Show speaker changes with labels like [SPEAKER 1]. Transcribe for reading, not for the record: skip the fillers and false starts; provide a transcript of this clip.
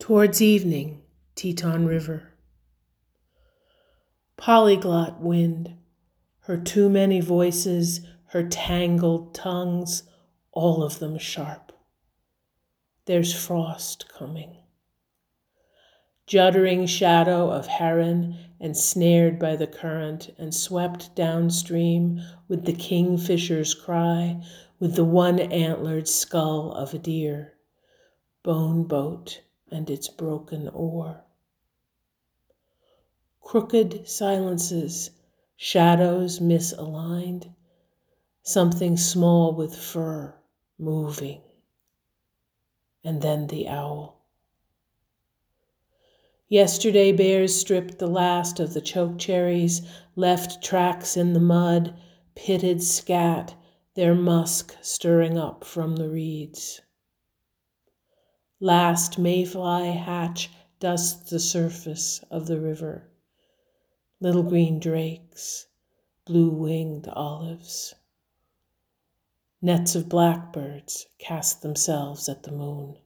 [SPEAKER 1] Towards evening, Teton River. Polyglot wind, her too many voices, her tangled tongues, all of them sharp. There's frost coming. Juddering shadow of heron, ensnared by the current and swept downstream with the kingfisher's cry, with the one-antlered skull of a deer, bone boat and its broken oar. Crooked silences, shadows misaligned, something small with fur moving, and then the owl. Yesterday bears stripped the last of the chokecherries, left tracks in the mud, pitted scat, their musk stirring up from the reeds. Last mayfly hatch dusts the surface of the river. Little green drakes, blue-winged olives. Nets of blackbirds cast themselves at the moon.